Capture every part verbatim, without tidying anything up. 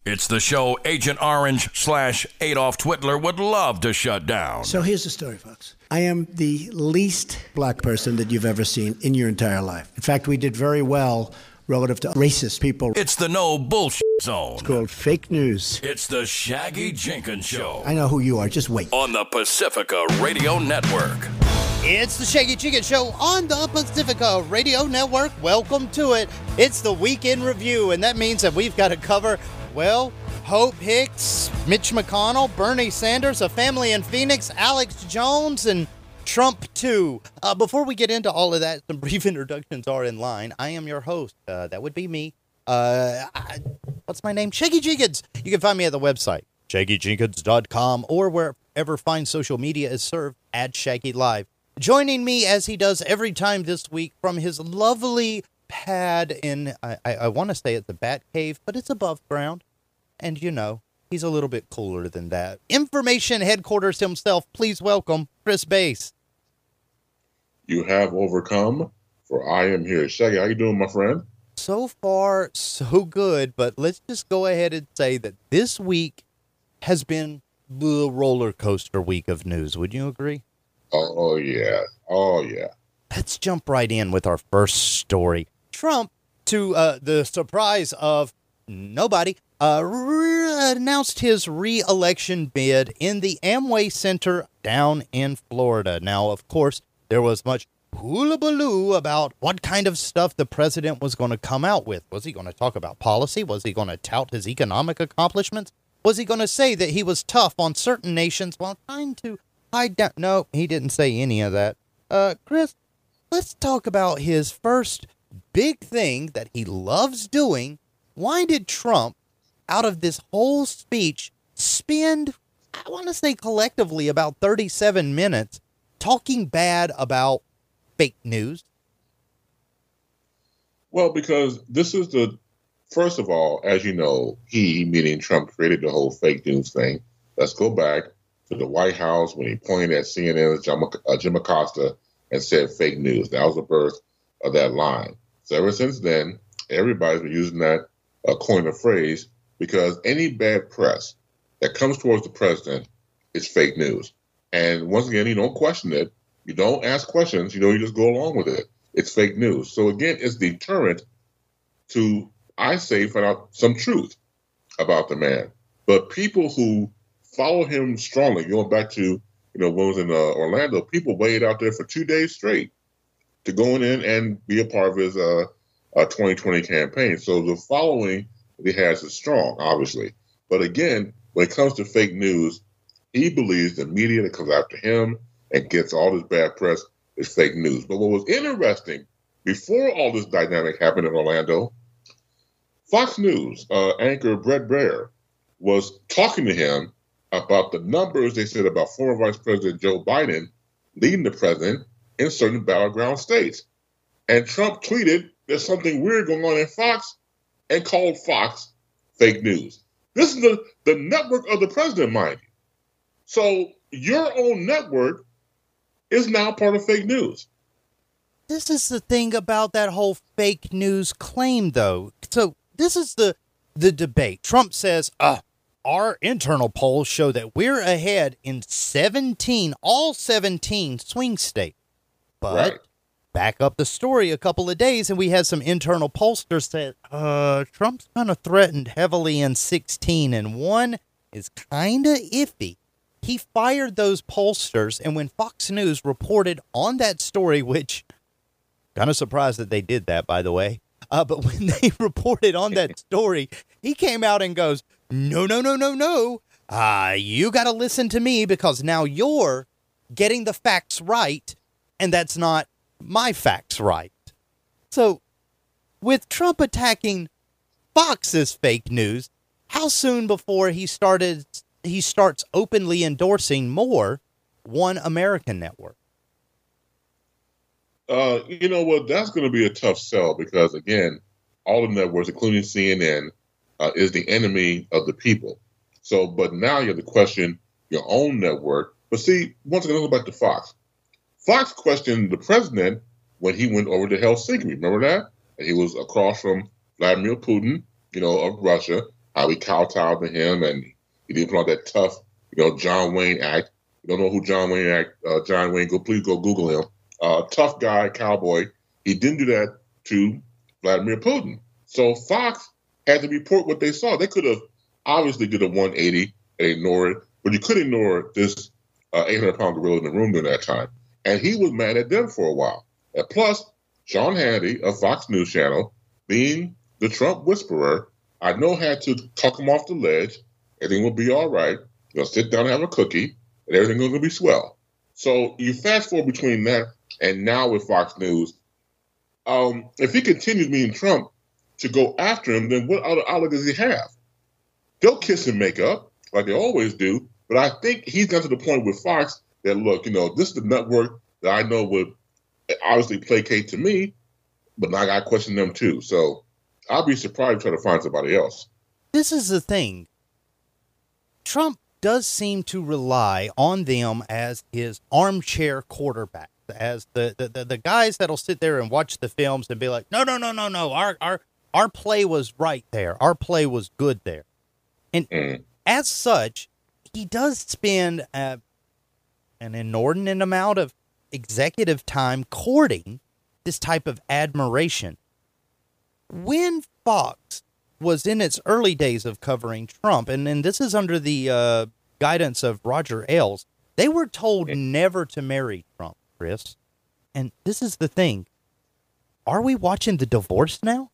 It's the show Agent Orange slash Adolf Twitler would love to shut down. So here's the story, folks. I am the least black person that you've ever seen in your entire life. In fact, we did very well relative to racist people. It's the no bullshit zone. It's called fake news. It's the Shaggy Jenkins Show. I know who you are. Just wait. On the Pacifica Radio Network. It's the Shaggy Jenkins Show on the Pacifica Radio Network. Welcome to it. It's the weekend review, and that means that we've got to cover, well, Hope Hicks, Mitch McConnell, Bernie Sanders, a family in Phoenix, Alex Jones, and Trump too. Uh, before we get into all of that, some brief introductions are in line. I am your host. Uh, that would be me. Uh, I, what's my name? Shaggy Jenkins. You can find me at the website, shaggy jenkins dot com, or wherever fine social media is served, at Shaggy Live. Joining me, as he does every time this week, from his lovely pad in, I, I, I want to say it's a bat cave, but it's above ground. And, you know, he's a little bit cooler than that. Information headquarters himself, please welcome Chris Bass. You have overcome, for I am here. Shaggy, how you doing, my friend? So far, so good, but let's just go ahead and say that this week has been the roller coaster week of news. Would you agree? Oh, yeah. Oh, yeah. Let's jump right in with our first story. Trump, to uh, the surprise of nobody, uh, re- announced his re-election bid in the Amway Center down in Florida. Now, of course, there was much hullabaloo about what kind of stuff the president was going to come out with. Was he going to talk about policy? Was he going to tout his economic accomplishments? Was he going to say that he was tough on certain nations while trying to hide down? No, he didn't say any of that. Uh, Chris, let's talk about his first big thing that he loves doing. Why did Trump, out of this whole speech, spend, I want to say collectively, about thirty-seven minutes talking bad about fake news? Well, because this is the, first of all, as you know, he, meaning Trump, created the whole fake news thing. Let's go back to the White House when he pointed at C N N's Jim, uh, Jim Acosta and said fake news. That was the birth of that line. So ever since then, everybody's been using that uh, coin of phrase, because any bad press that comes towards the president is fake news. And once again, you don't question it. You don't ask questions. You know, you just go along with it. It's fake news. So again, it's deterrent to, I say, find out some truth about the man. But people who follow him strongly, going back to, you know, when I was in uh, Orlando, people waited out there for two days straight to go in and be a part of his uh, uh, twenty twenty campaign. So the following that he has is strong, obviously. But again, when it comes to fake news, he believes the media that comes after him and gets all this bad press is fake news. But what was interesting, before all this dynamic happened in Orlando, Fox News uh, anchor Brett Baier was talking to him about the numbers they said about former Vice President Joe Biden leading the president in certain battleground states. And Trump tweeted there's something weird going on in Fox and called Fox fake news. This is the, the network of the president, mind you. So your own network is now part of fake news. This is the thing about that whole fake news claim, though. So this is the the debate. Trump says, uh, our internal polls show that we're ahead in seventeen, all seventeen swing states. But right. Back up the story a couple of days, and we had some internal pollsters say, uh, Trump's kind of threatened heavily in sixteen, and one is kind of iffy. He fired those pollsters, and when Fox News reported on that story, which, kind of surprised that they did that, by the way, uh, but when they reported on that story, he came out and goes, no, no, no, no, no, uh, you got to listen to me, because now you're getting the facts right, and that's not my facts right. So, with Trump attacking Fox's fake news, how soon before he started... he starts openly endorsing more One American Network? Uh, you know what? That's going to be a tough sell, because, again, all the networks, including C N N, uh, is the enemy of the people. So, but now you have to question your own network. But see, once again, let's go back to Fox. Fox questioned the president when he went over to Helsinki. Remember that? And he was across from Vladimir Putin, you know, of Russia. how he kowtowed to him, and he didn't put on that tough, you know, John Wayne act. You don't know who John Wayne act? Uh, John Wayne, go please go Google him. Uh, tough guy, cowboy. He didn't do that to Vladimir Putin. So Fox had to report what they saw. They could have obviously did a one eighty and ignored it, but you could ignore this uh, eight hundred pound gorilla in the room during that time. And he was mad at them for a while. And plus, Sean Hannity of Fox News Channel, being the Trump whisperer, I know had to talk him off the ledge. Everything will be all right. You'll sit down and have a cookie, and everything's going to be swell. So you fast forward between that and now with Fox News. Um, if he continues being Trump to go after him, then what other outlet does he have? They'll kiss and make up, like they always do. But I think he's got to the point with Fox that, look, you know, this is the network that I know would obviously placate to me, but now I got to question them too. So I'll be surprised trying to find somebody else. This is the thing. Trump does seem to rely on them as his armchair quarterback, as the, the, the, the guys that'll sit there and watch the films and be like, no, no, no, no, no, our our our play was right there. Our play was good there. And mm. as such, he does spend uh, an inordinate amount of executive time courting this type of admiration. When Fox was in its early days of covering Trump, and, and this is under the uh, guidance of Roger Ailes, they were told never to marry Trump, Chris. And this is the thing. Are we watching the divorce now?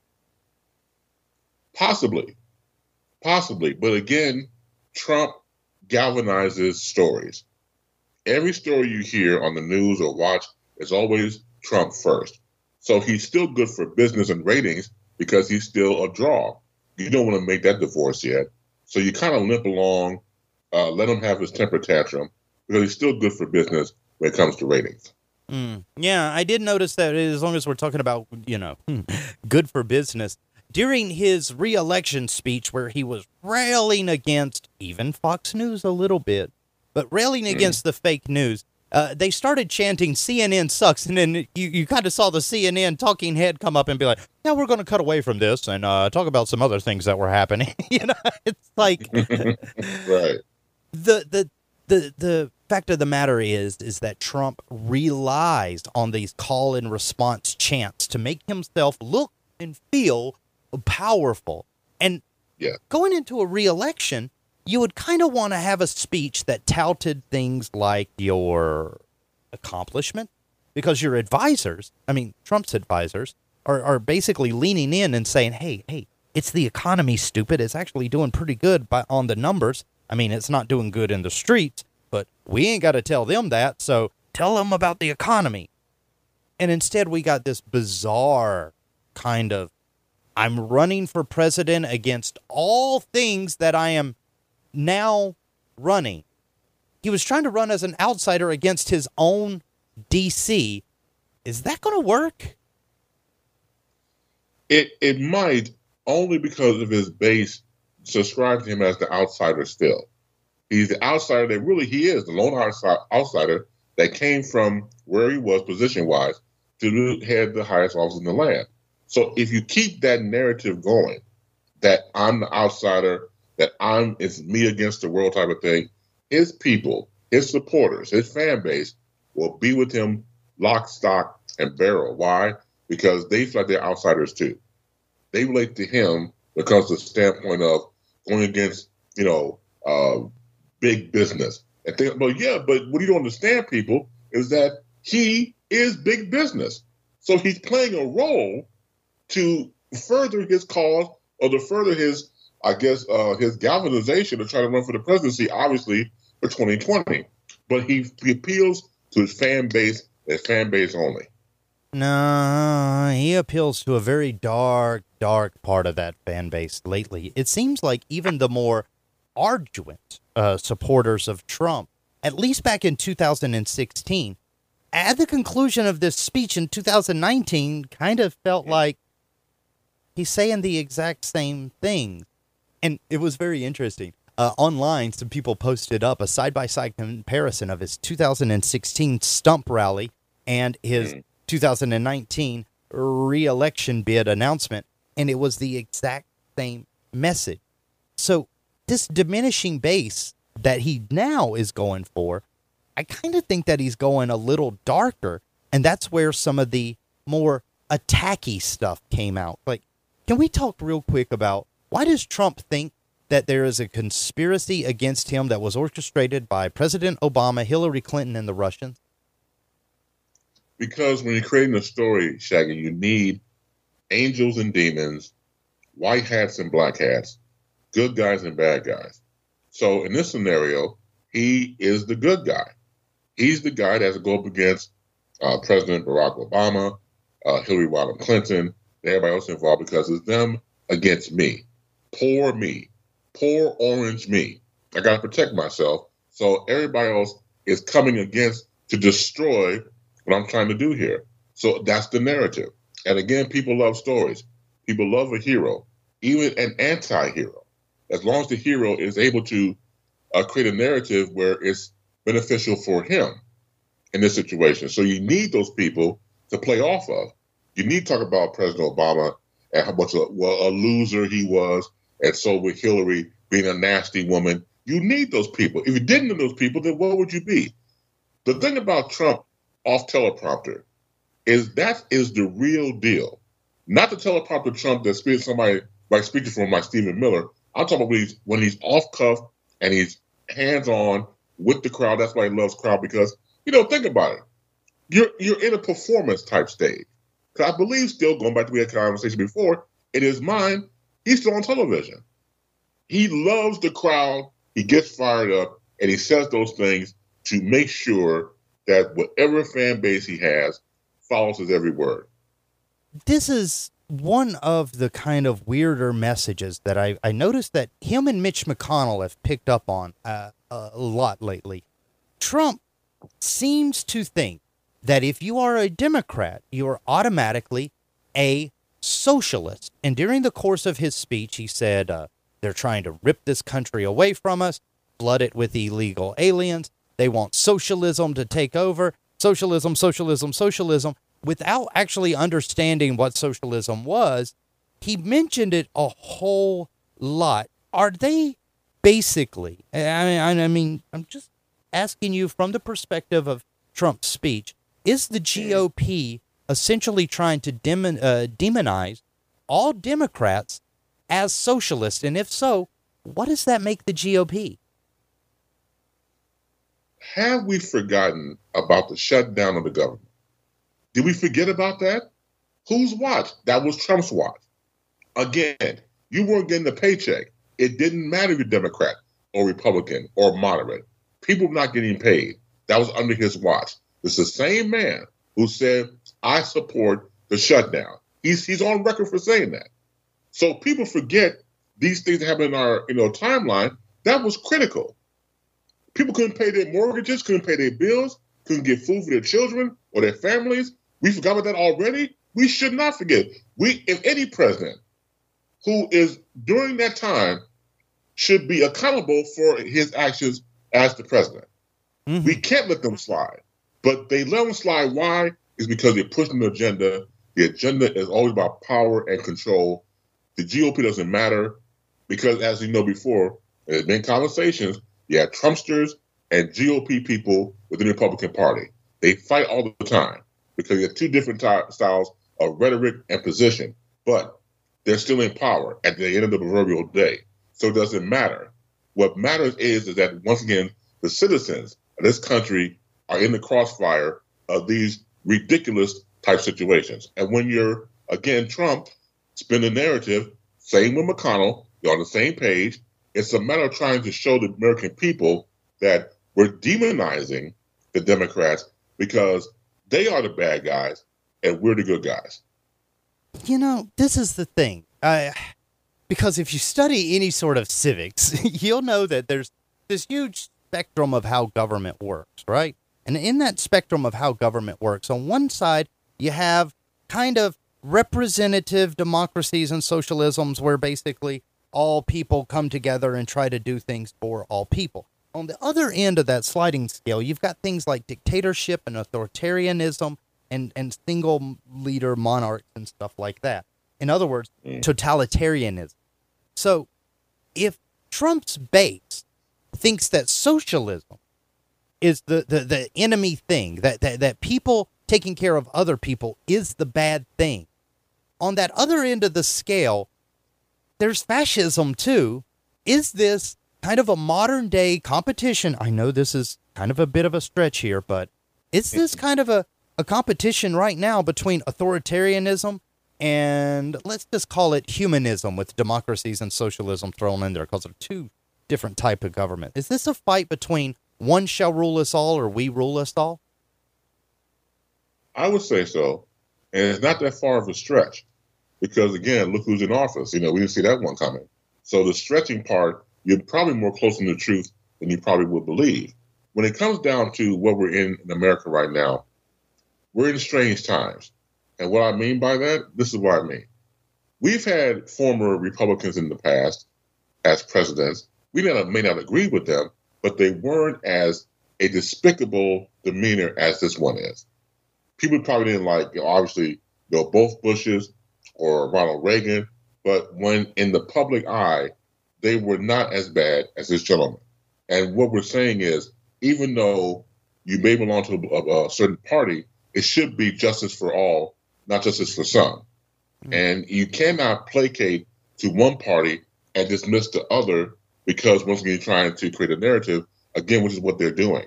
Possibly. Possibly. But again, Trump galvanizes stories. Every story you hear on the news or watch is always Trump first. So he's still good for business and ratings because he's still a draw. You don't want to make that divorce yet. So you kind of limp along, uh, let him have his temper tantrum, because he's still good for business when it comes to ratings. Mm. Yeah, I did notice that as long as we're talking about, you know, good for business, during his re-election speech where he was railing against even Fox News a little bit, but railing against mm. the fake news, uh, they started chanting C N N sucks, and then you, you kind of saw the C N N talking head come up and be like, yeah, we're going to cut away from this and uh, talk about some other things that were happening. You know, it's like... right. The, the, the, the fact of the matter is, is that Trump relies on these call and response chants to make himself look and feel powerful. And yeah. going into a re-election, you would kind of want to have a speech that touted things like your accomplishment, because your advisors, I mean, Trump's advisors, are, are basically leaning in and saying, hey, hey, it's the economy, stupid. It's actually doing pretty good by, on the numbers. I mean, it's not doing good in the streets, but we ain't got to tell them that, so tell them about the economy. And instead, we got this bizarre kind of, I'm running for president against all things that I am now running. He was trying to run as an outsider against his own D C. Is that going to work? It it might, only because of his base subscribes to him as the outsider still. He's the outsider that really he is, the lone outsider that came from where he was position-wise to head the highest office in the land. So if you keep that narrative going, that I'm the outsider, that I'm it's me against the world type of thing, his people, his supporters, his fan base will be with him lock, stock, and barrel. Why? Because they feel like they're outsiders too. They relate to him because of the standpoint of going against, you know, uh, big business. And think, well, yeah, but what you don't understand, people, is that he is big business. So he's playing a role to further his cause or to further his, I guess, uh, his galvanization to try to run for the presidency, obviously, for twenty twenty. But he, he appeals to his fan base and fan base only. No, he appeals to a very dark, dark part of that fan base lately. It seems like even the more arduous uh, supporters of Trump, at least back in two thousand sixteen, at the conclusion of this speech in two thousand nineteen, kind of felt like he's saying the exact same thing. And it was very interesting. Uh, online, some people posted up a side-by-side comparison of his two thousand sixteen stump rally and his mm. two thousand nineteen re-election bid announcement, and it was the exact same message. So this diminishing base that he now is going for, I kind of think that he's going a little darker, and that's where some of the more attacky stuff came out. Like, can we talk real quick about why does Trump think that there is a conspiracy against him that was orchestrated by President Obama, Hillary Clinton, and the Russians? Because when you're creating a story, Shaggy, you need angels and demons, white hats and black hats, good guys and bad guys. So in this scenario, he is the good guy. He's the guy that has to go up against uh, President Barack Obama, uh, Hillary Rodham Clinton, and everybody else involved, because it's them against me. Poor me. Poor orange me. I got to protect myself. So everybody else is coming against to destroy what I'm trying to do here. So that's the narrative. And again, people love stories. People love a hero, even an anti-hero, as long as the hero is able to uh, create a narrative where it's beneficial for him in this situation. So you need those people to play off of. You need to talk about President Obama and how much a, well, a loser he was, and so with Hillary being a nasty woman. You need those people. If you didn't know those people, then what would you be? The thing about Trump off teleprompter is that is the real deal. Not the teleprompter Trump that speaks somebody like speaking from like Stephen Miller. I'm talking about when he's, when he's off cuff and he's hands on with the crowd. That's why he loves crowd, because, you know, think about it. You're you're in a performance type stage. Because I believe still, going back to we had a conversation before, in his mind, he's still on television. He loves the crowd. He gets fired up, and he says those things to make sure that whatever fan base he has follows his every word. This is one of the kind of weirder messages that I, I noticed that him and Mitch McConnell have picked up on uh, a lot lately. Trump seems to think that if you are a Democrat, you are automatically a socialist. And during the course of his speech, he said, uh, they're trying to rip this country away from us, flood it with illegal aliens. They want socialism to take over. Socialism, socialism, socialism. Without actually understanding what socialism was, he mentioned it a whole lot. Are they basically, I mean, I mean, I'm just asking you from the perspective of Trump's speech, is the G O P essentially trying to demon, uh, demonize all Democrats as socialists? And if so, what does that make the G O P? Have we forgotten about the shutdown of the government? Did we forget about that? Whose watch? That was Trump's watch. Again, you weren't getting a paycheck. It didn't matter if you're Democrat or Republican or moderate. People were not getting paid. That was under his watch. It's the same man who said, I support the shutdown. He's he's on record for saying that. So people forget these things that happen in our you know timeline. That was critical. People couldn't pay their mortgages, couldn't pay their bills, couldn't get food for their children or their families. We forgot about that already. We should not forget. We, if any president who is during that time should be accountable for his actions as the president. Mm-hmm. We can't let them slide. But they let them slide. Why? Is because they're pushing the agenda. The agenda is always about power and control. The G O P doesn't matter because, as you know before, there's been conversations. You have Trumpsters and G O P people within the Republican Party. They fight all the time because you have two different ty- styles of rhetoric and position. But they're still in power at the end of the proverbial day. So it doesn't matter. What matters is, is that, once again, the citizens of this country are in the crossfire of these ridiculous type situations. And when you're, again, Trump, spin the narrative, same with McConnell, you're on the same page. It's a matter of trying to show the American people that we're demonizing the Democrats because they are the bad guys and we're the good guys. You know, this is the thing. I, because if you study any sort of civics, you'll know that there's this huge spectrum of how government works, right? And in that spectrum of how government works, on one side, you have kind of representative democracies and socialisms where basically all people come together and try to do things for all people. On the other end of that sliding scale, you've got things like dictatorship and authoritarianism and, and single leader monarchs and stuff like that. In other words, mm. totalitarianism. So if Trump's base thinks that socialism is the, the, the enemy thing, that, that, that people taking care of other people is the bad thing. On that other end of the scale, there's fascism too. Is this kind of a modern day competition? I know this is kind of a bit of a stretch here, but is this kind of a, a competition right now between authoritarianism and let's just call it humanism, with democracies and socialism thrown in there, because they're two different type of government? Is this a fight between one shall rule us all or we rule us all? I would say so. And it's not that far of a stretch because, again, look who's in office. You know, we didn't see that one coming. So the stretching part, you're probably more close to the truth than you probably would believe. When it comes down to what we're in in America right now, we're in strange times. And what I mean by that, this is what I mean. We've had former Republicans in the past as presidents. We may not, may not agree with them, but they weren't as a despicable demeanor as this one is. People probably didn't like, you know, obviously, you know, both Bushes or Ronald Reagan, but when in the public eye, they were not as bad as this gentleman. And what we're saying is, even though you may belong to a, a certain party, it should be justice for all, not justice for some. Mm-hmm. And you cannot placate to one party and dismiss the other because once again, you're trying to create a narrative, again, which is what they're doing.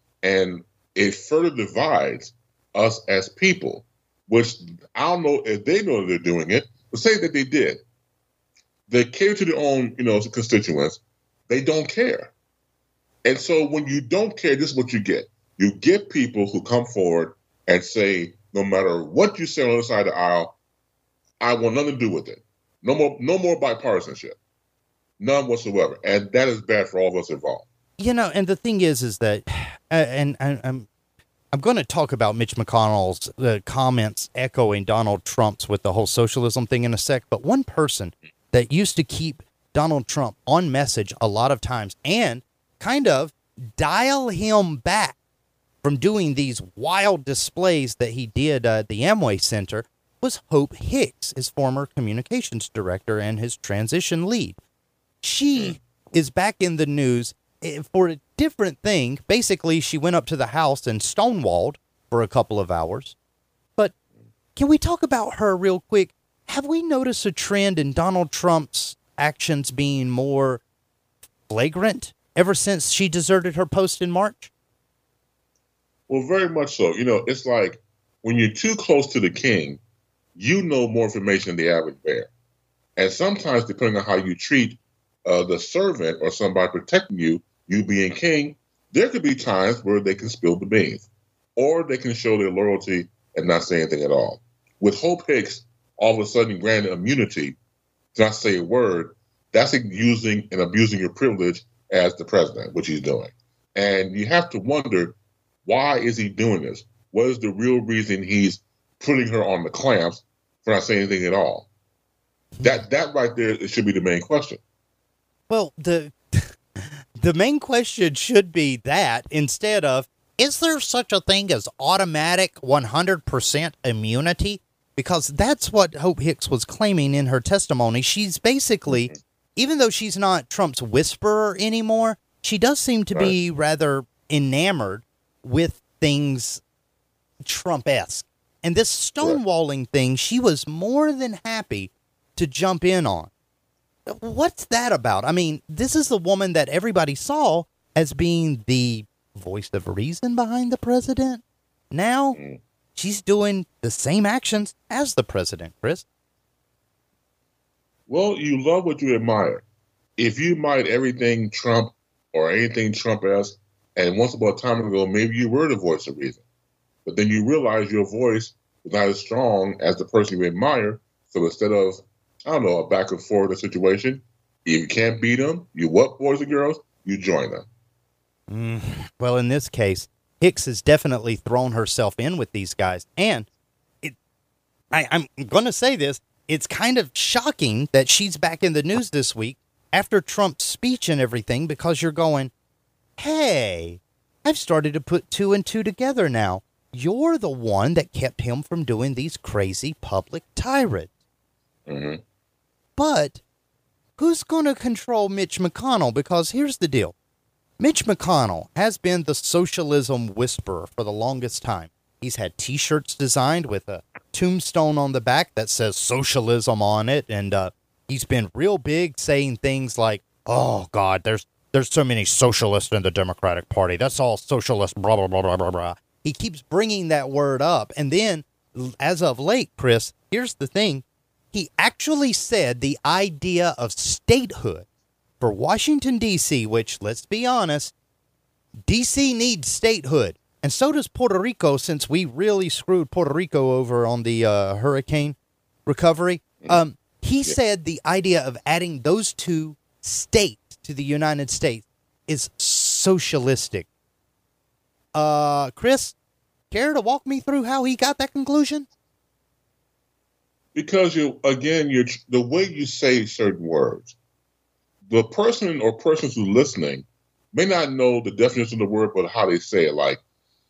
And it further divides us as people, which I don't know if they know they're doing it, but say that they did. They cater to their own, you know, constituents. They don't care. And so when you don't care, this is what you get. You get people who come forward and say, no matter what you say on the other side of the aisle, I want nothing to do with it. No more, no more bipartisanship. None whatsoever. And that is bad for all of us involved. You know, and the thing is, is that, uh, and, and I'm, I'm going to talk about Mitch McConnell's uh, comments echoing Donald Trump's with the whole socialism thing in a sec. But one person that used to keep Donald Trump on message a lot of times and kind of dial him back from doing these wild displays that he did uh, at the Amway Center was Hope Hicks, his former communications director and his transition lead. She is back in the news for a different thing. Basically, she went up to the house and stonewalled for a couple of hours. But can we talk about her real quick? Have we noticed a trend in Donald Trump's actions being more flagrant ever since she deserted her post in March? Well, very much so. You know, it's like when you're too close to the king, you know more information than the average bear. And sometimes, depending on how you treat uh, the servant or somebody protecting you, you being king, there could be times where they can spill the beans or they can show their loyalty and not say anything at all. With Hope Hicks, all of a sudden granted immunity to not say a word, that's using and abusing your privilege as the president, which he's doing. And you have to wonder, why is he doing this? What is the real reason he's putting her on the clamps for not saying anything at all? That that right there, it should be the main question. Well, the the main question should be that instead of, is there such a thing as automatic one hundred percent immunity? Because that's what Hope Hicks was claiming in her testimony. She's basically, even though she's not Trump's whisperer anymore, she does seem to right. be rather enamored with things Trump-esque. And this stonewalling right. thing, she was more than happy to jump in on. What's that about? I mean, this is the woman that everybody saw as being the voice of reason behind the president. Now, mm. she's doing the same actions as the president, Chris. Well, you love what you admire. If you admired everything Trump or anything Trump-esque, and once upon a time ago, maybe you were the voice of reason. But then you realize your voice is not as strong as the person you admire. So instead of, I don't know, a back and forth situation, if you can't beat them, you what, boys and girls? You join them. Mm, well, in this case, Hicks has definitely thrown herself in with these guys. And it, I, I'm going to say this, it's kind of shocking that she's back in the news this week after Trump's speech and everything, because you're going, hey, I've started to put two and two together now. You're the one that kept him from doing these crazy public tirades. Mm-hmm. But who's going to control Mitch McConnell? Because here's the deal. Mitch McConnell has been the socialism whisperer for the longest time. He's had T-shirts designed with a tombstone on the back that says socialism on it. And uh, he's been real big saying things like, oh, God, there's there's so many socialists in the Democratic Party. That's all socialist, blah, blah, blah, blah, blah, blah. He keeps bringing that word up. And then, as of late, Chris, here's the thing. He actually said the idea of statehood for Washington, D C, which, let's be honest, D C needs statehood. And so does Puerto Rico, since we really screwed Puerto Rico over on the uh, hurricane recovery. Um, he yeah. said the idea of adding those two states to the United States is socialistic. Uh, Chris, care to walk me through how he got that conclusion? Because you, again, you're the way you say certain words. The person or persons who are listening may not know the definition of the word, but how they say it, like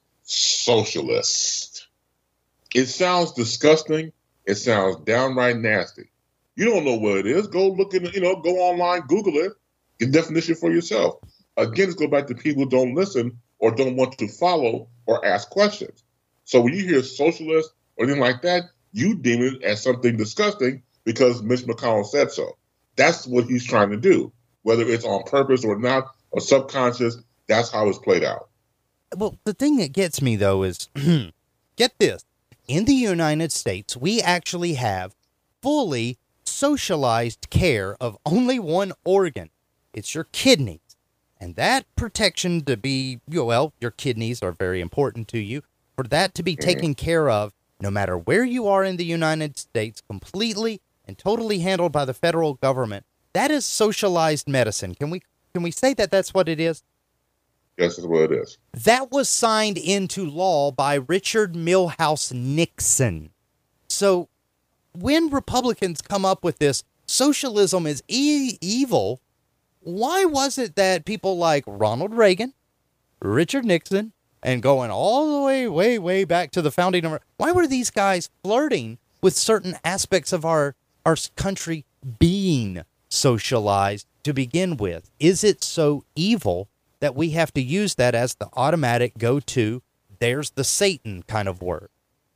socialist. It sounds disgusting. It sounds downright nasty. You don't know what it is. Go look in, you know, go online, Google it, get the definition for yourself. Again, let's go back to people who don't listen or don't want to follow or ask questions. So when you hear socialist or anything like that, you deem it as something disgusting because Mitch McConnell said so. That's what he's trying to do. Whether it's on purpose or not, or subconscious, that's how it's played out. Well, the thing that gets me, though, is, get this. In the United States, we actually have fully socialized care of only one organ. It's your kidneys. And that protection to be, well, your kidneys are very important to you. For that to be mm-hmm. taken care of, no matter where you are in the United States, completely and totally handled by the federal government, that is socialized medicine. Can we can we say that that's what it is? Yes, that's what it is. That was signed into law by Richard Milhous Nixon. So when Republicans come up with this, socialism is e- evil, why was it that people like Ronald Reagan, Richard Nixon, and going all the way, way, way back to the founding of, why were these guys flirting with certain aspects of our, our country being socialized to begin with? Is it so evil that we have to use that as the automatic go-to, there's the Satan kind of word?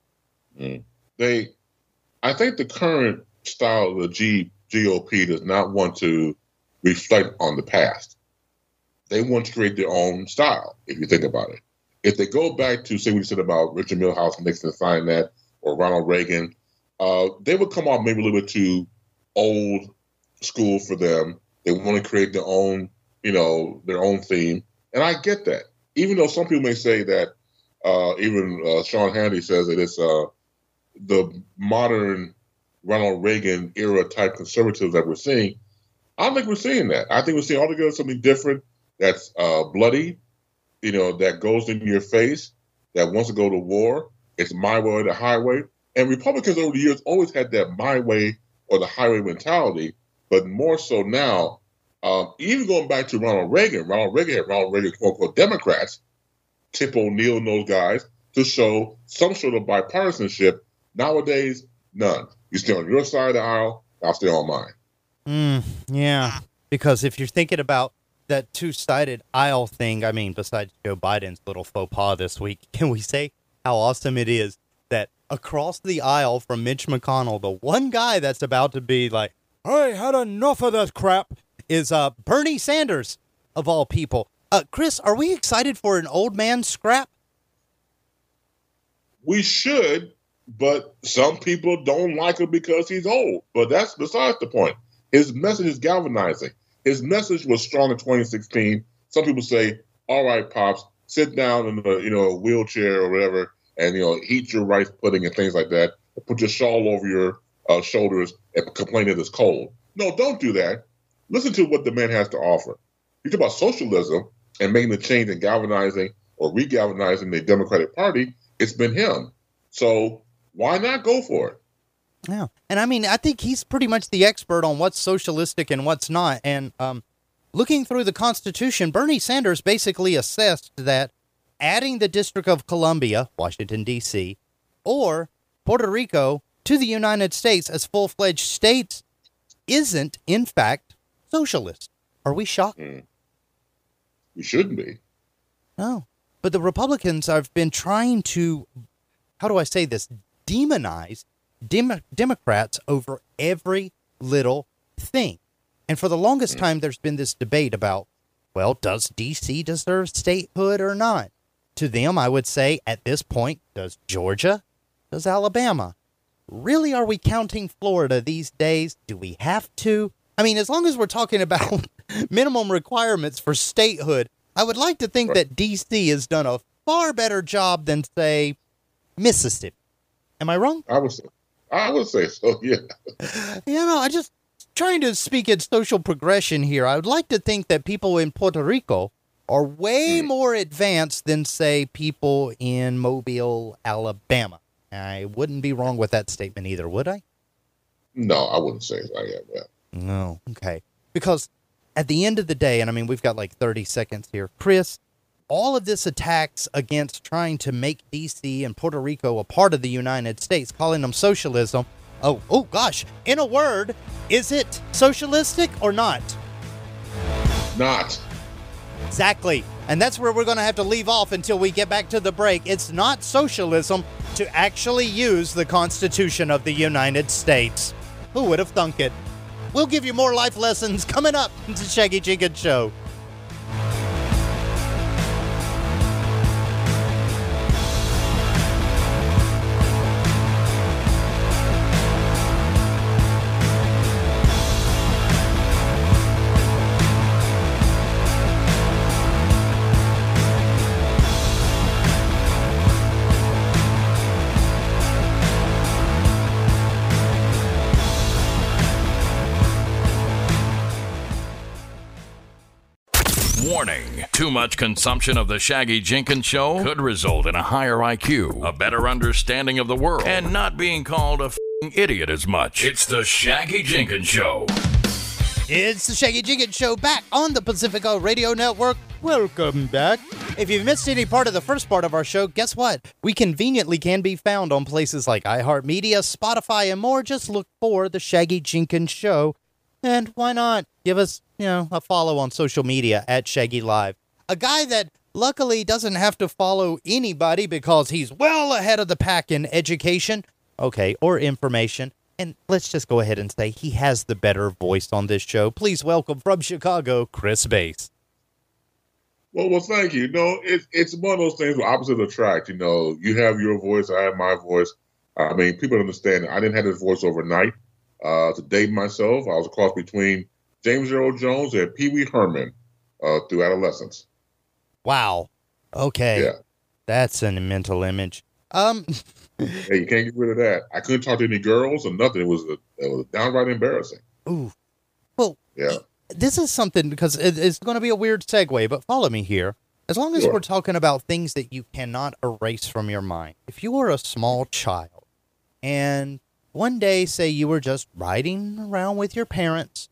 Mm. They, I think the current style of the G, GOP does not want to reflect on the past. They want to create their own style, if you think about it. If they go back to, say, what you said about Richard Milhous Nixon signing that, or Ronald Reagan, uh, they would come off maybe a little bit too old school for them. They want to create their own, you know, their own theme. And I get that. Even though some people may say that, uh, even uh, Sean Hannity says that it's uh, the modern Ronald Reagan era type conservatives that we're seeing, I don't think we're seeing that. I think we're seeing altogether something different that's uh, bloody, you know, that goes in your face, that wants to go to war. It's my way or the highway. And Republicans over the years always had that my way or the highway mentality, but more so now, um, even going back to Ronald Reagan, Ronald Reagan had Ronald Reagan, quote unquote, Democrats, Tip O'Neill and those guys, to show some sort of bipartisanship. Nowadays, none. You stay on your side of the aisle, I'll stay on mine. Mm, yeah, because if you're thinking about that two-sided aisle thing, I mean, besides Joe Biden's little faux pas this week, can we say how awesome it is that across the aisle from Mitch McConnell, the one guy that's about to be like, I had enough of this crap, is uh, Bernie Sanders, of all people. Uh, Chris, are we excited for an old man scrap? We should, but some people don't like him because he's old. But that's besides the point. His message is galvanizing. His message was strong in twenty sixteen. Some people say, all right, Pops, sit down in a, you know, a wheelchair or whatever and, you know, eat your rice pudding and things like that. Put your shawl over your uh, shoulders and complain that it's cold. No, don't do that. Listen to what the man has to offer. You talk about socialism and making the change and galvanizing or re-galvanizing the Democratic Party. It's been him. So why not go for it? Yeah. And I mean, I think he's pretty much the expert on what's socialistic and what's not. And um, looking through the Constitution, Bernie Sanders basically assessed that adding the District of Columbia, Washington, D C, or Puerto Rico to the United States as full-fledged states isn't, in fact, socialist. Are we shocked? Mm. We shouldn't be. No. But the Republicans have been trying to, how do I say this, demonize Dem- Democrats over every little thing. And for the longest mm. time, there's been this debate about, well, does D C deserve statehood or not? To them, I would say, at this point, does Georgia? Does Alabama? Really, are we counting Florida these days? Do we have to? I mean, as long as we're talking about minimum requirements for statehood, I would like to think right. that D C has done a far better job than, say, Mississippi. Am I wrong? I would say, I would say so, yeah. You know, I just trying to speak in social progression here. I would like to think that people in Puerto Rico are way mm. more advanced than, say, people in Mobile, Alabama. I wouldn't be wrong with that statement either, would I? No, I wouldn't say it like that. No, okay. Because at the end of the day, and I mean, we've got like thirty seconds here, Chris, all of this attacks against trying to make D C and Puerto Rico a part of the United States, calling them socialism. Oh, oh gosh, in a word, is it socialistic or not? Not. Exactly. And that's where we're going to have to leave off until we get back to the break. It's not socialism to actually use the Constitution of the United States. Who would have thunk it? We'll give you more life lessons coming up in the Shaggy Jenkins Show. Warning. Too much consumption of the Shaggy Jenkins Show could result in a higher I Q, a better understanding of the world, and not being called a f***ing idiot as much. It's the Shaggy Jenkins Show. It's the Shaggy Jenkins Show back on the Pacifica Radio Network. Welcome back. If you've missed any part of the first part of our show, guess what? We conveniently can be found on places like iHeartMedia, Spotify, and more. Just look for the Shaggy Jenkins Show. And why not give us, you know, a follow on social media at Shaggy Live. A guy that luckily doesn't have to follow anybody because he's well ahead of the pack in education, okay, or information. And let's just go ahead and say he has the better voice on this show. Please welcome from Chicago, Chris Bass. Well, well, thank you. No, it, it's one of those things where opposites attract. You know, you have your voice, I have my voice. I mean, people understand that I didn't have this voice overnight. Uh, to date myself, I was a cross between James Earl Jones and Pee Wee Herman uh, through adolescence. Wow. Okay. Yeah. That's a mental image. Um. Hey, you can't get rid of that. I couldn't talk to any girls or nothing. It was a, it was downright embarrassing. Ooh. Well, yeah. This is something, because it, it's going to be a weird segue, but follow me here. As long as sure. we're talking about things that you cannot erase from your mind. If you were a small child and one day, say you were just riding around with your parents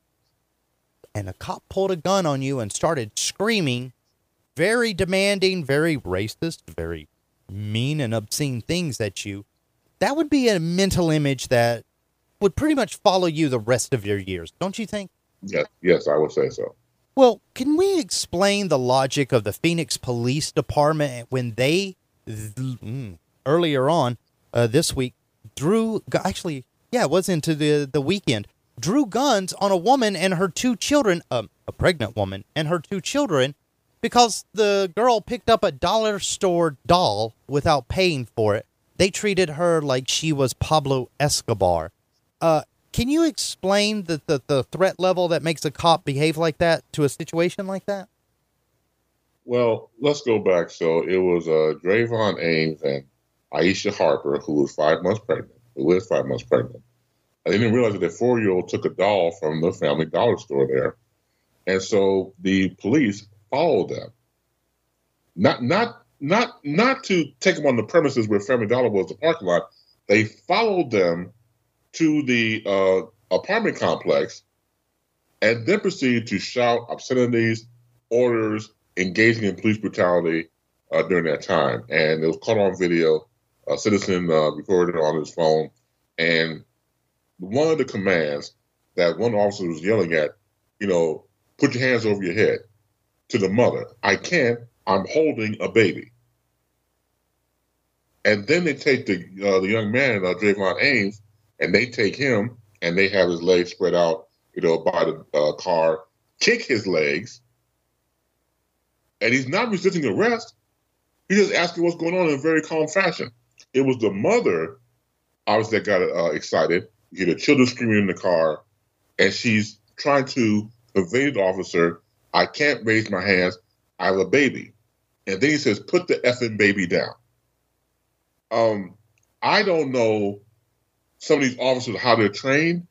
and a cop pulled a gun on you and started screaming very demanding, very racist, very mean and obscene things at you, that would be a mental image that would pretty much follow you the rest of your years, don't you think? Yes, yes, I would say so. Well, can we explain the logic of the Phoenix Police Department when they, th- earlier on uh, this week, drew, actually, yeah, it was into the, the weekend, drew guns on a woman and her two children, um, a pregnant woman and her two children, because the girl picked up a dollar store doll without paying for it. They treated her like she was Pablo Escobar. Uh, can you explain the, the, the threat level that makes a cop behave like that to a situation like that? Well, let's go back. So it was uh, Drayvon Ames and Aisha Harper, who was five months pregnant, who was five months pregnant. And they didn't realize that their four-year-old took a doll from the family dollar store there. And so the police followed them. Not not not not to take them on the premises where Family Dollar was, the parking lot. They followed them to the uh, apartment complex and then proceeded to shout obscenities, orders, engaging in police brutality uh, during that time. And it was caught on video. A citizen uh, recorded it on his phone. And one of the commands that one officer was yelling at you know, put your hands over your head. To the mother, I can't. I'm holding a baby. And then they take the uh, the young man, uh, Drayvon Ames, and they take him and they have his legs spread out, you know, by the uh, car, kick his legs, and he's not resisting arrest. He's just asking what's going on in a very calm fashion. It was the mother, obviously, that got uh, excited. You hear the children screaming in the car, and she's trying to convey to the officer, I can't raise my hands. I have a baby. And then he says, put the effing baby down. Um, I don't know some of these officers, how they're trained.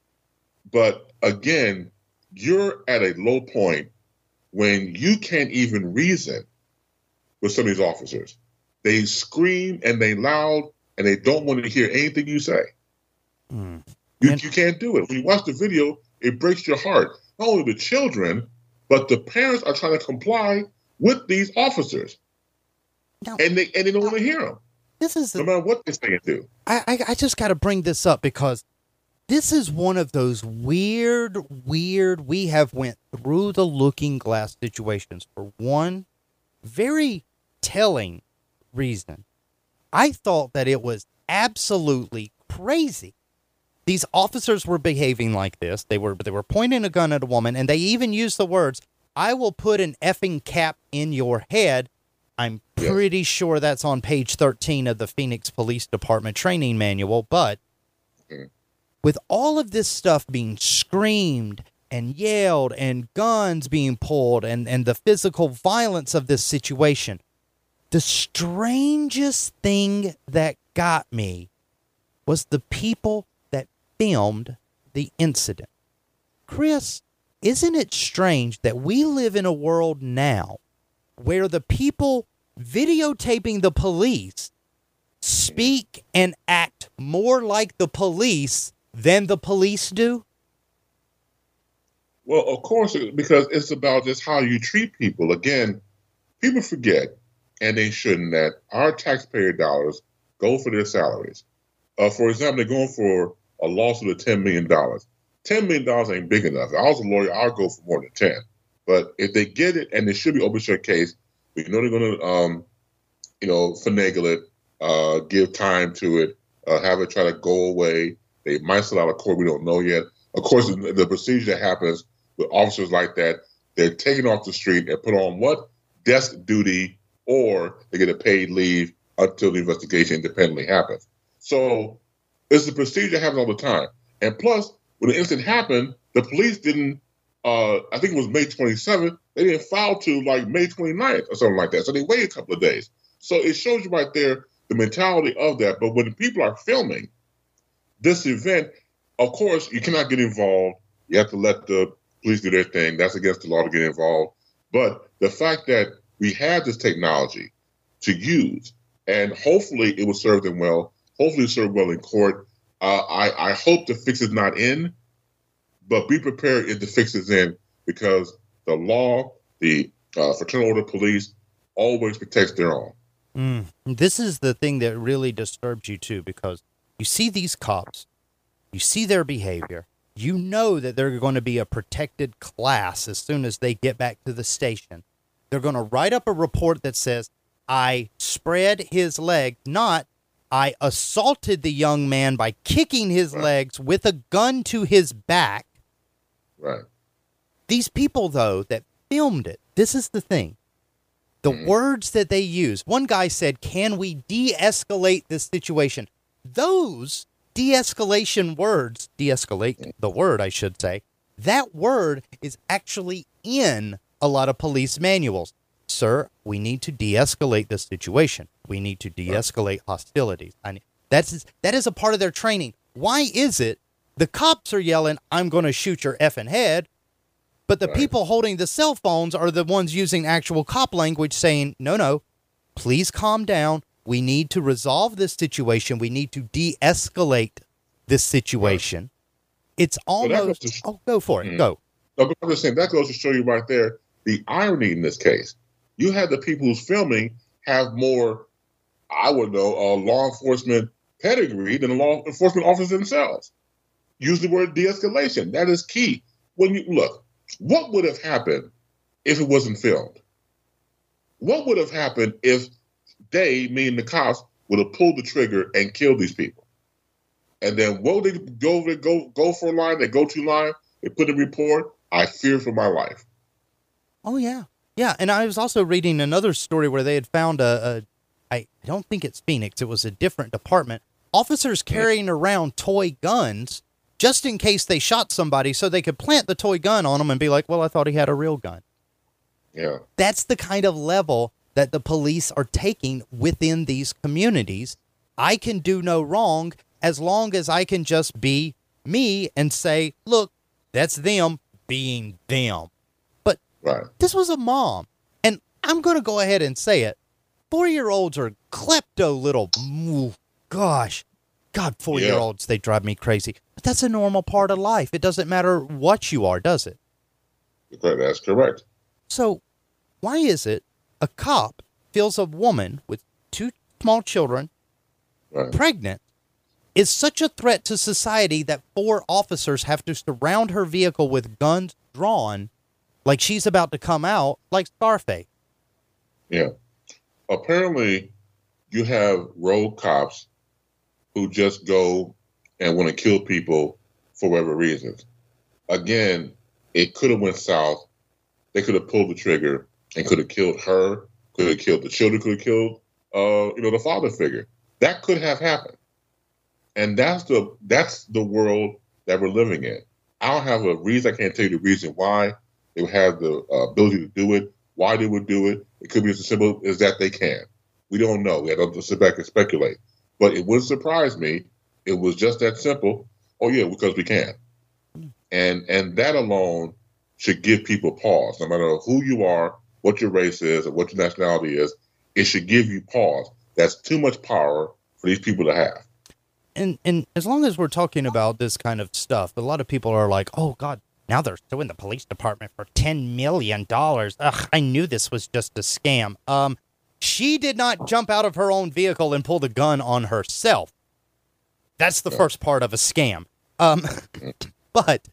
But again, you're at a low point when you can't even reason with some of these officers. They scream and they loud and they don't want to hear anything you say. Mm. You, you can't do it. When you watch the video, it breaks your heart. Not only the children, but the parents are trying to comply with these officers. No, and they and they don't no, want to hear them. This is no matter what they say and do. I, I, I just got to bring this up because this is one of those weird, weird, we have went through the looking glass situations for one very telling reason. I thought that it was absolutely crazy. These officers were behaving like this. They were they were pointing a gun at a woman, and they even used the words, I will put an effing cap in your head. I'm pretty yeah. sure that's on page thirteen of the Phoenix Police Department training manual. But mm. with all of this stuff being screamed and yelled and guns being pulled and, and the physical violence of this situation, the strangest thing that got me was the people that filmed the incident. Chris, isn't it strange that we live in a world now where the people videotaping the police speak and act more like the police than the police do? Well, of course, because it's about just how you treat people. Again, people forget, and they shouldn't, that our taxpayer dollars go for their salaries. Uh, for example, they're going for a lawsuit of ten million dollars. ten million dollars ain't big enough. If I was a lawyer, I'll go for more than ten. But if they get it, and it should be open shut case, we know they're going to, um, you know, finagle it, uh, give time to it, uh, have it try to go away. They might settle out of court. We don't know yet. Of course, the, the procedure that happens with officers like that, they're taken off the street and put on what? Desk duty, or they get a paid leave until the investigation independently happens. So it's a procedure that happens all the time. And plus, when the incident happened, the police didn't, uh, I think it was May twenty-seventh, they didn't file to like May twenty-ninth or something like that. So they waited a couple of days. So it shows you right there the mentality of that. But when people are filming this event, of course, you cannot get involved. You have to let the police do their thing. That's against the law to get involved. But the fact that we have this technology to use, and hopefully it will serve them well, hopefully it serve well in court. Uh, I, I hope the fix is not in, but be prepared if the fix is in, because the law, the uh, Fraternal Order Police, always protects their own. Mm. This is the thing that really disturbs you, too, because you see these cops, you see their behavior, you know that they're going to be a protected class as soon as they get back to the station. They're going to write up a report that says, I spread his leg, not I assaulted the young man by kicking his right. legs with a gun to his back. Right. These people, though, that filmed it, this is the thing. The mm. words that they use. One guy said, can we de-escalate this situation? Those de-escalation words, de-escalate mm. the word, I should say, that word is actually in a lot of police manuals. Sir, we need to de-escalate this situation. We need to de-escalate right. hostilities. I mean, that's that is a part of their training. Why is it the cops are yelling, I'm going to shoot your effing head, but the right. people holding the cell phones are the ones using actual cop language saying, no, no, please calm down. We need to resolve this situation. We need to de-escalate this situation. Right. It's almost... To, oh, go for it. Mm-hmm. Go. No, I'm just saying, that goes to show you right there the irony in this case. You have the people who's filming have more, I would know, uh, law enforcement pedigree than the law enforcement officers themselves. Use the word de-escalation. That is key. When you look, What would have happened if it wasn't filmed? What would have happened if they, meaning the cops, would have pulled the trigger and killed these people? And then what would they go, they go, go for a line, they go to line, they put a report, I fear for my life. Oh, yeah. Yeah, and I was also reading another story where they had found a, a I don't think it's Phoenix, it was a different department, officers carrying around toy guns just in case they shot somebody so they could plant the toy gun on them and be like, well, I thought he had a real gun. Yeah. That's the kind of level that the police are taking within these communities. I can do no wrong as long as I can just be me and say, look, that's them being them. But right. This was a mom. And I'm going to go ahead and say it. Four-year-olds are klepto little, ooh, gosh, God, four-year-olds, yeah. They drive me crazy. But that's a normal part of life. It doesn't matter what you are, does it? That's correct. So why is it a cop feels a woman with two small children, right. pregnant, is such a threat to society that four officers have to surround her vehicle with guns drawn like she's about to come out like Scarface? Yeah. Apparently, you have rogue cops who just go and want to kill people for whatever reasons. Again, it could have went south. They could have pulled the trigger and could have killed her, could have killed the children, could have killed, uh, you know, the father figure. That could have happened. And that's the that's the world that we're living in. I don't have a reason. I can't tell you the reason why they have the uh, ability to do it, why they would do it. It could be as simple as that they can. We don't know. We have to sit back and speculate. But it wouldn't surprise me. It was just that simple. Oh, yeah, because we can. And and that alone should give people pause. No matter who you are, what your race is, or what your nationality is, it should give you pause. That's too much power for these people to have. And and as long as we're talking about this kind of stuff, a lot of people are like, oh, God, now they're suing the police department for ten million dollars. Ugh, I knew this was just a scam. Um, she did not jump out of her own vehicle and pull the gun on herself. That's the first part of a scam. Um, but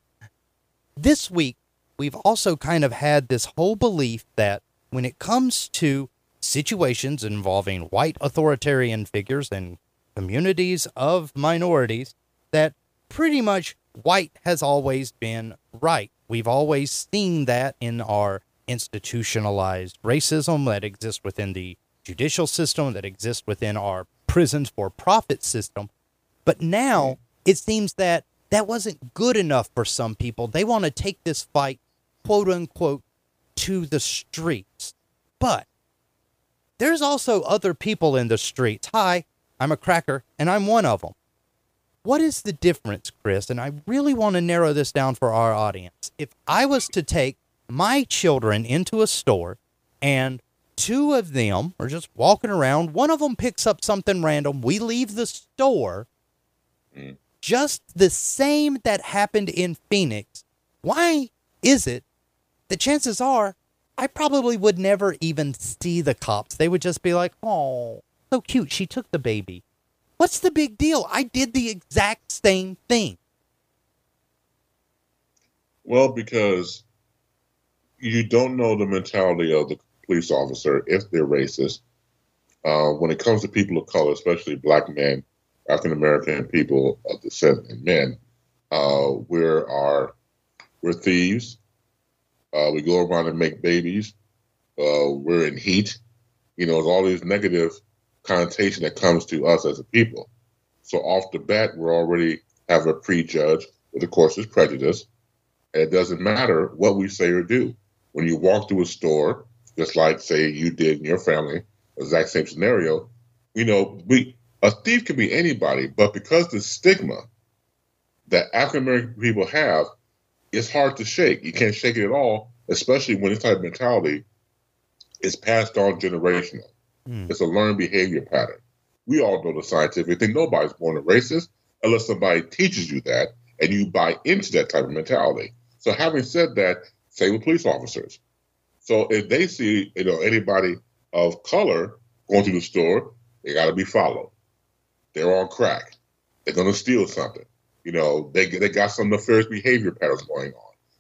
this week, we've also kind of had this whole belief that when it comes to situations involving white authoritarian figures and communities of minorities, that pretty much white has always been right. We've always seen that in our institutionalized racism that exists within the judicial system, that exists within our prisons for profit system. But now it seems that that wasn't good enough for some people. They want to take this fight, quote unquote, to the streets. But there's also other people in the streets. Hi, I'm a cracker, and I'm one of them. What is the difference, Chris? And I really want to narrow this down for our audience. If I was to take my children into a store and two of them are just walking around, one of them picks up something random, we leave the store, mm. just the same that happened in Phoenix, why is it that chances are I probably would never even see the cops? They would just be like, oh, so cute, she took the baby. What's the big deal? I did the exact same thing. Well, because you don't know the mentality of the police officer if they're racist. Uh, when it comes to people of color, especially black men, African-American people of descent and men, uh, we're, our, we're thieves. Uh, we go around and make babies. Uh, we're in heat. You know, there's all these negative connotation that comes to us as a people. So off the bat, we're already have a prejudge, which of course is prejudice. And it doesn't matter what we say or do. When you walk through a store, just like say you did in your family, exact same scenario, you know, we a thief can be anybody, but because the stigma that African American people have, it's hard to shake. You can't shake it at all, especially when this type of mentality is passed on generational. Mm. It's a learned behavior pattern. We all know the scientific thing. Nobody's born a racist unless somebody teaches you that and you buy into that type of mentality. So having said that, same with police officers. So if they see, you know, anybody of color going through the store, they got to be followed. They're on crack. They're going to steal something. You know, they they got some nefarious behavior patterns going on.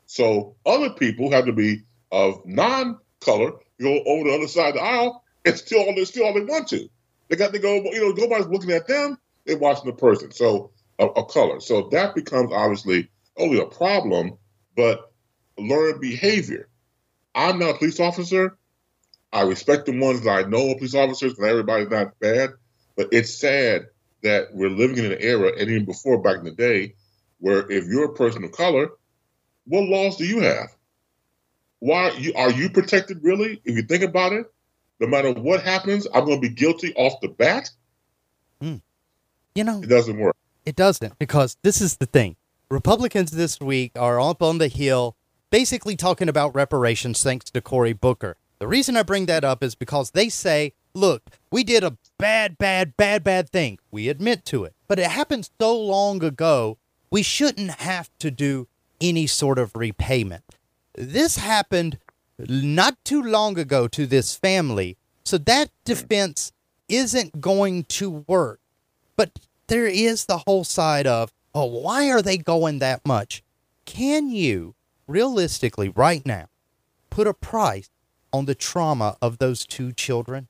So other people have to be of non-color, go over the other side of the aisle, and still all they still all they want to. They got to go, you know, nobody's looking at them, they're watching the person. So a, a color. So that becomes obviously only a problem, but learned behavior. I'm not a police officer. I respect the ones that I know are police officers, because everybody's not bad. But it's sad that we're living in an era, and even before back in the day, where if you're a person of color, what laws do you have? Why you, are you protected, really? If you think about it, no matter what happens, I'm going to be guilty off the bat? Mm. You know, it doesn't work. It doesn't, because this is the thing. Republicans this week are up on the Hill basically talking about reparations thanks to Cory Booker. The reason I bring that up is because they say, look, we did a bad, bad, bad, bad thing. We admit to it. But it happened so long ago, we shouldn't have to do any sort of repayment. This happened not too long ago to this family, so that defense isn't going to work. But there is the whole side of, oh, why are they going that much? Can you, realistically, right now, put a price on the trauma of those two children?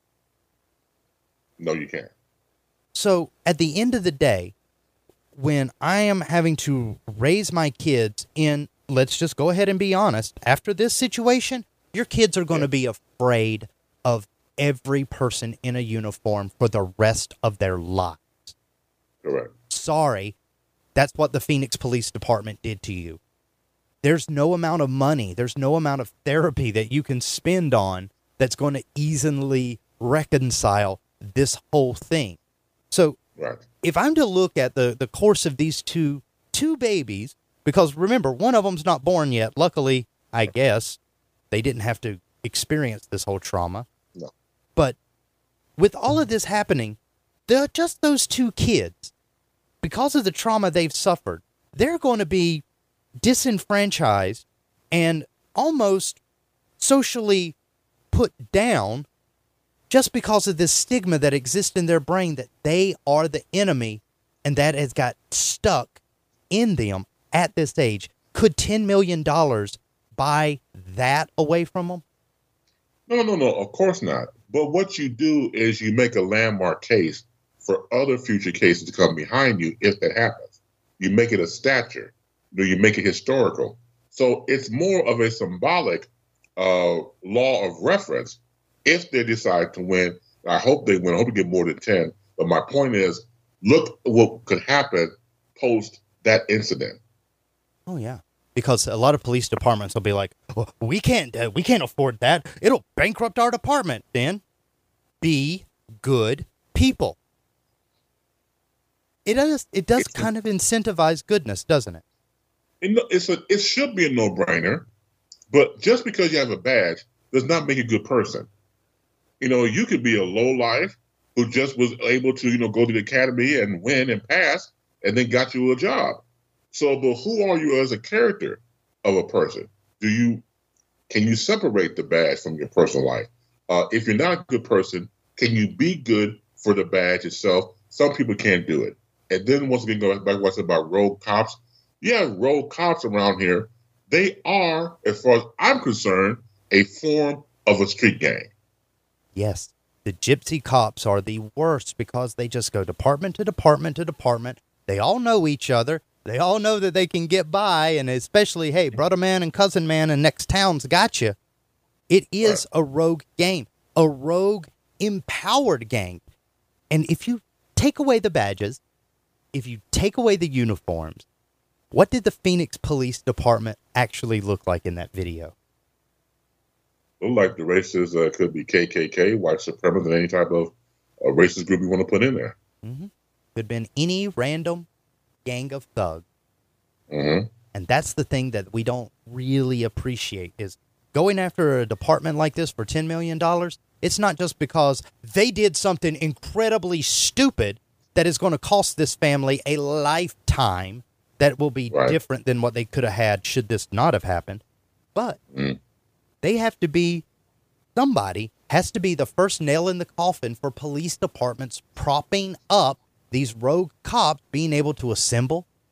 No, you can't. So at the end of the day, when I am having to raise my kids in, let's just go ahead and be honest, after this situation, your kids are going to be afraid of every person in a uniform for the rest of their lives. Correct. Sorry, that's what the Phoenix Police Department did to you. There's no amount of money, there's no amount of therapy that you can spend on that's going to easily reconcile this whole thing. So right. if I'm to look at the, the course of these two two babies, because remember, one of them's not born yet. Luckily, I guess, they didn't have to experience this whole trauma. No. But with all of this happening, they're just those two kids, because of the trauma they've suffered, they're going to be disenfranchised and almost socially put down just because of this stigma that exists in their brain that they are the enemy, and that has got stuck in them at this age. Could ten million dollars buy that away from them? No, no, no, of course not. But what you do is you make a landmark case for other future cases to come behind you if that happens. You make it a stature. You know, you make it historical. So it's more of a symbolic uh, law of reference if they decide to win. I hope they win. I hope we get more than ten. But my point is, look what could happen post that incident. Oh, yeah. Because a lot of police departments will be like, well, we can't, uh, we can't afford that. It'll bankrupt our department. Then be good people. It does. It does it's kind a, of incentivize goodness, doesn't it? it? It's a. It should be a no-brainer, but just because you have a badge does not make you a good person. You know, you could be a lowlife who just was able to, you know, go to the academy and win and pass, and then got you a job. So, but who are you as a character of a person? Do you can you separate the badge from your personal life? Uh, if you're not a good person, can you be good for the badge itself? Some people can't do it. And then once again, going back to what I said about rogue cops, yeah, rogue cops around here, they are, as far as I'm concerned, a form of a street gang. Yes, the gypsy cops are the worst because they just go department to department to department. They all know each other. They all know that they can get by, and especially, hey, brother man and cousin man and next town's got you. It is right. A rogue game, a rogue empowered gang. And if you take away the badges, if you take away the uniforms, what did the Phoenix Police Department actually look like in that video? Look like the races uh, could be K K K, white supremacists, any type of uh, racist group you want to put in there. Mm-hmm. Could have been any random gang of thugs. Mm-hmm. And that's the thing that we don't really appreciate is going after a department like this for ten million dollars. It's not just because they did something incredibly stupid that is going to cost this family a lifetime that will be right. different than what they could have had should this not have happened. But mm. they have to be, somebody has to be the first nail in the coffin for police departments propping up these rogue cops being able to assemble,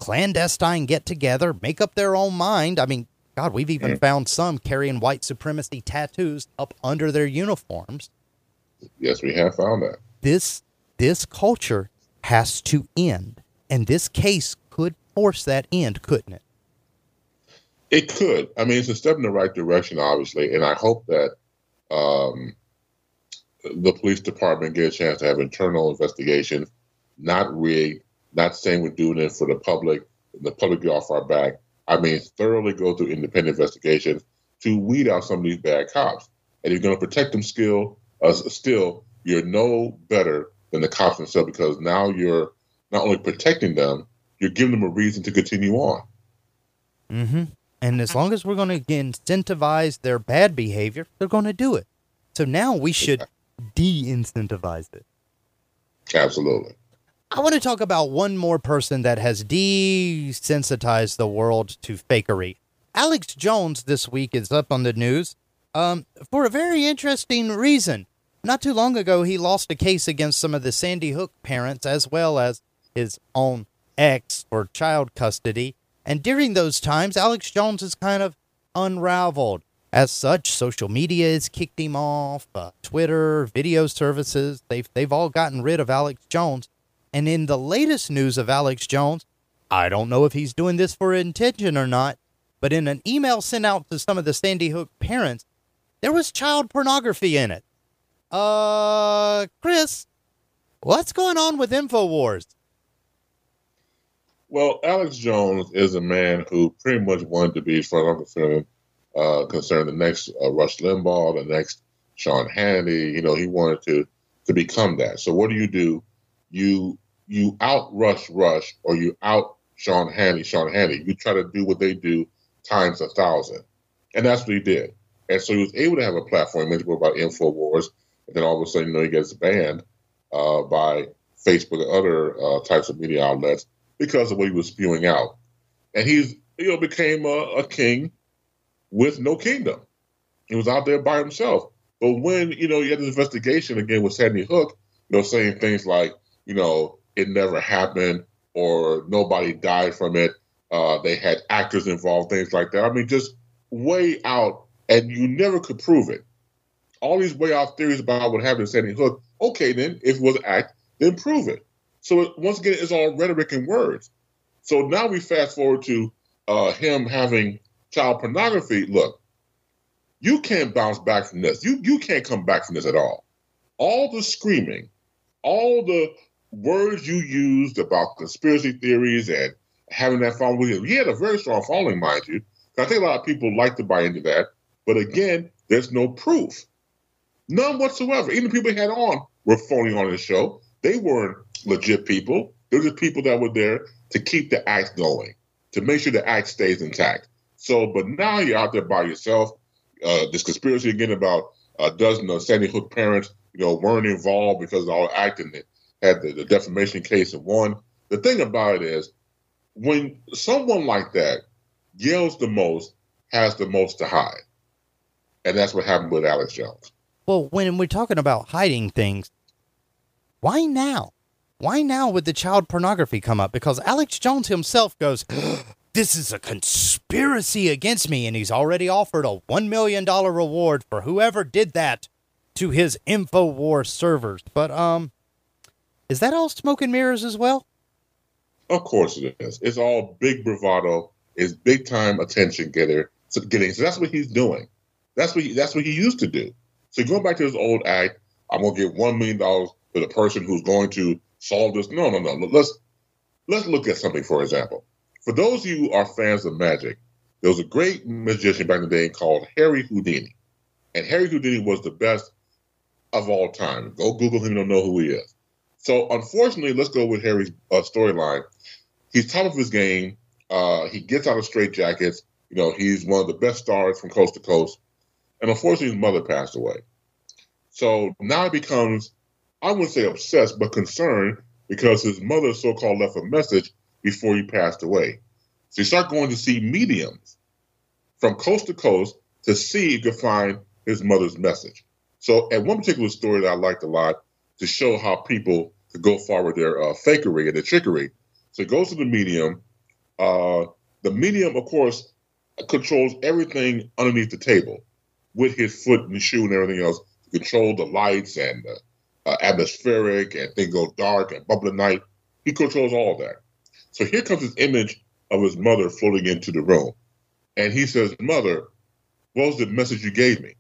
clandestine get together, make up their own mind. I mean, God, we've even mm. found some carrying white supremacy tattoos up under their uniforms. Yes, we have found that. This this culture has to end, and this case could force that end, couldn't it? It could. I mean, it's a step in the right direction, obviously, and I hope that um, the police department get a chance to have internal investigation, not rigged, not saying we're doing it for the public, the public get off our back. I mean, thoroughly go through independent investigations to weed out some of these bad cops. And if you're going to protect them still, uh, still, you're no better than the cops themselves, because now you're not only protecting them, you're giving them a reason to continue on. Mm-hmm. And as long as we're going to incentivize their bad behavior, they're going to do it. So now we should de-incentivize it. Absolutely. I want to talk about one more person that has desensitized the world to fakery. Alex Jones this week is up on the news um, for a very interesting reason. Not too long ago, he lost a case against some of the Sandy Hook parents as well as his own ex for child custody. And during those times, Alex Jones is kind of unraveled. As such, social media has kicked him off. Uh, Twitter, video services, they've, they've all gotten rid of Alex Jones. And in the latest news of Alex Jones, I don't know if he's doing this for intention or not, but in an email sent out to some of the Sandy Hook parents, there was child pornography in it. Uh, Chris, what's going on with InfoWars? Well, Alex Jones is a man who pretty much wanted to be, as far as I'm concerned, uh, concerned the next uh, Rush Limbaugh, the next Sean Hannity. You know, he wanted to to become that. So what do you do? You you out Rush Rush, or you out Sean Hannity Sean Hannity. You try to do what they do times a thousand, and that's what he did. And so he was able to have a platform. He spoke about InfoWars, and then all of a sudden, you know, he gets banned uh, by Facebook and other uh, types of media outlets because of what he was spewing out. And he's, you know, became a, a king with no kingdom. He was out there by himself. But when, you know, you had this investigation again with Sandy Hook, you know, saying things like, you know, it never happened or nobody died from it. Uh, they had actors involved, things like that. I mean, just way out, and you never could prove it. All these way out theories about what happened to Sandy Hook. Okay, then, if it was an act, then prove it. So once again, it's all rhetoric and words. So now we fast forward to uh, him having child pornography. Look, you can't bounce back from this. You you can't come back from this at all. All the screaming, all the words you used about conspiracy theories and having that following. He had a very strong following, mind you. I think a lot of people like to buy into that. But again, there's no proof. None whatsoever. Even the people he had on were phoning on his show. They weren't legit people. They were just people that were there to keep the act going, to make sure the act stays intact. So, but now you're out there by yourself. Uh, this conspiracy again about a dozen of Sandy Hook parents, you know, weren't involved because of all acting. They had the, the defamation case and won. The thing about it is, when someone like that yells the most, has the most to hide. And that's what happened with Alex Jones. Well, when we're talking about hiding things, why now? Why now would the child pornography come up? Because Alex Jones himself goes, this is a conspiracy against me, and he's already offered a one million dollars reward for whoever did that to his InfoWars servers. But, um, is that all smoke and mirrors as well? Of course it is. It's all big bravado. It's big time attention getter. So getting. So that's what he's doing. That's what he, that's what he used to do. So going back to his old act, I'm gonna give one million dollars to the person who's going to solve this. No, no, no. Let's let's look at something. For example, for those of you who are fans of magic, there was a great magician back in the day called Harry Houdini, and Harry Houdini was the best of all time. Go Google him; you'll know who he is. So unfortunately, let's go with Harry's uh, storyline. He's top of his game. Uh, he gets out of straitjackets. You know, he's one of the best stars from coast to coast. And unfortunately, his mother passed away. So now he becomes, I wouldn't say obsessed, but concerned because his mother so-called left a message before he passed away. So he started going to see mediums from coast to coast to see if he could find his mother's message. So at one particular story that I liked a lot to show how people could go far with their uh, fakery and their trickery. So he goes to the medium, Uh, the medium, of course, controls everything underneath the table with his foot and shoe and everything else. To control the lights and the uh, atmospheric and things go dark and bubble at night. He controls all that. So here comes this image of his mother floating into the room. And he says, Mother, what was the message you gave me?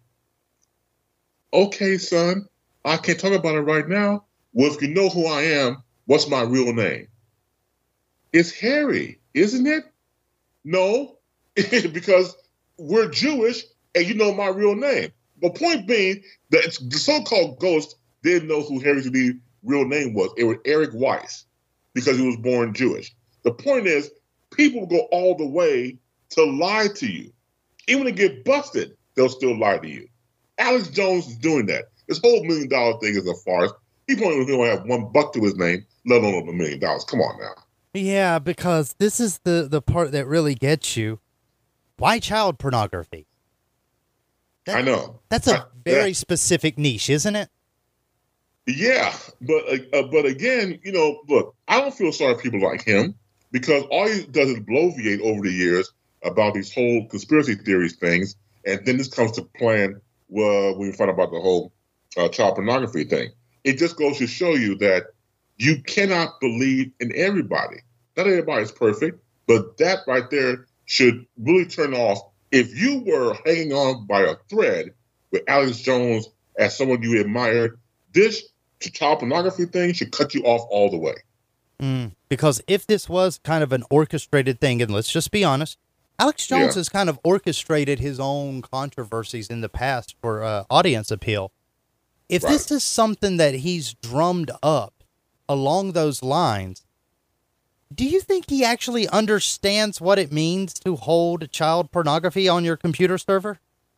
Okay, son, I can't talk about it right now. Well, if you know who I am, what's my real name? It's Harry, isn't it? No, because we're Jewish and you know my real name. But point being, that the so-called ghost didn't know who Harry's real name was. It was Eric Weiss because he was born Jewish. The point is, people go all the way to lie to you. Even when they get busted, they'll still lie to you. Alex Jones is doing that. This whole million dollar thing is a farce. He probably don't have one buck to his name, let alone a million dollars. Come on now. Yeah, because this is the, the part that really gets you. Why child pornography? That, I know. That's a I, very that, specific niche, isn't it? Yeah, but uh, but again, you know, look, I don't feel sorry for people like him because all he does is bloviate over the years about these whole conspiracy theories things, and then this comes to plan well, when we find out about the whole uh, child pornography thing. It just goes to show you that you cannot believe in everybody. Not everybody's perfect, but that right there should really turn off. If you were hanging on by a thread with Alex Jones as someone you admired, this child pornography thing should cut you off all the way. Mm, because if this was kind of an orchestrated thing, and let's just be honest, Alex Jones yeah. has kind of orchestrated his own controversies in the past for uh, audience appeal. If right. this is something that he's drummed up along those lines, do you think he actually understands what it means to hold child pornography on your computer server?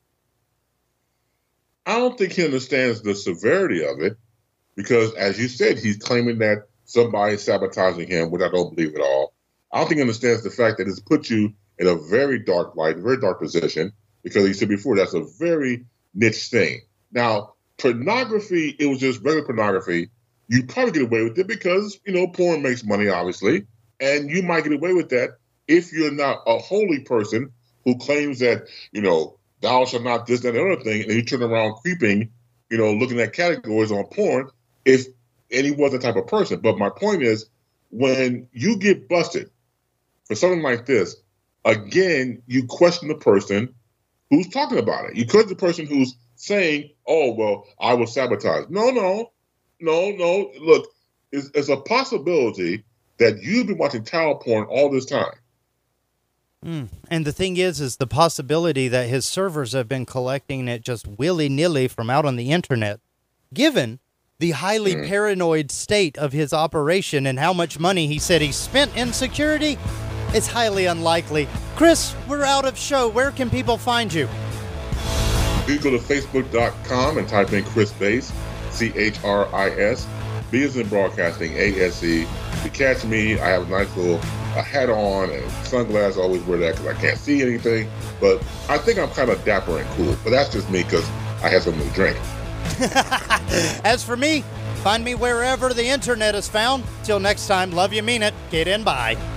I don't think he understands the severity of it because, as you said, he's claiming that somebody's sabotaging him, which I don't believe at all. I don't think he understands the fact that it's put you in a very dark light, very dark position, because he said before, that's a very niche thing. Now, pornography, it was just regular pornography. You probably get away with it because, you know, porn makes money, obviously. And you might get away with that if you're not a holy person who claims that, you know, thou shalt not this, that, and the other thing, and you turn around creeping, you know, looking at categories on porn, if and he was the type of person. But my point is, when you get busted for something like this, again, you question the person who's talking about it. You question the person who's saying, oh, well, I was sabotaged. No, no, no, no. Look, it's, it's a possibility that you've been watching child porn all this time. Mm. And the thing is, is the possibility that his servers have been collecting it just willy-nilly from out on the internet, given the highly mm. paranoid state of his operation and how much money he said he spent in security, it's highly unlikely. Chris, we're out of show. Where can people find you? You go to facebook dot com and type in Chris Bass, C H R I S, B as in broadcasting, A S E. To catch me, I have a nice little a hat on and sunglasses. I always wear that because I can't see anything. But I think I'm kind of dapper and cool. But that's just me because I had something to drink. As for me, find me wherever the internet is found. Till next time, love you, mean it. Get in, bye.